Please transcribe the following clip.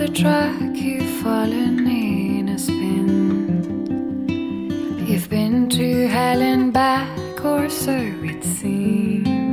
track, you've fallen in a spin. You've been to hell and back, or so it seems.